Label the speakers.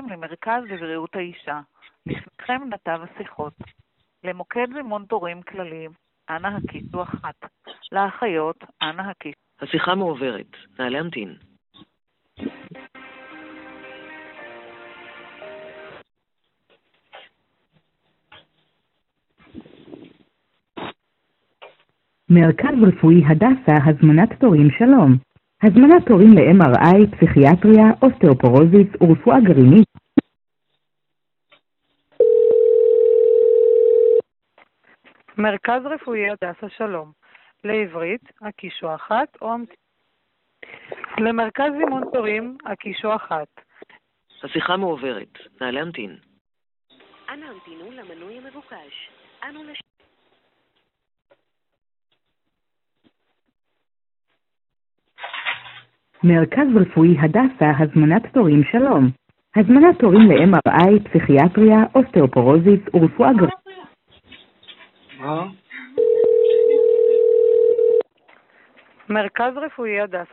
Speaker 1: הבאים למרכז לבריאות האישה. לפניכם נתב השיחות. למוקד זימון תורים כלליים, אנא הקישו 1. לאחיות, אנא הקישו.
Speaker 2: השיחה מועברת. נא להמתין.
Speaker 3: מרכז רפואי הדסה, הזמנת תורים שלום. הזמנת תורים ל-MRI, פסיכיאטריה, אוסטאופורוזיס ורפואה גרעינית.
Speaker 1: מרכז רפואי הדסה שלום. לעברית, הקישו 1 או המתין. למרכז זימון תורים, הקישו 1.
Speaker 2: השיחה מועברת. נא להמתין.
Speaker 4: אנא המתינו למנוי המבוקש.
Speaker 3: מרכז רפואי הדסה, הזמנת תורים שלום. הזמנת תורים ל-MRI, פסיכיאטריה, אוסטאופורוזיס ורפואה גרעינית.
Speaker 1: מרכז רפואי הדסה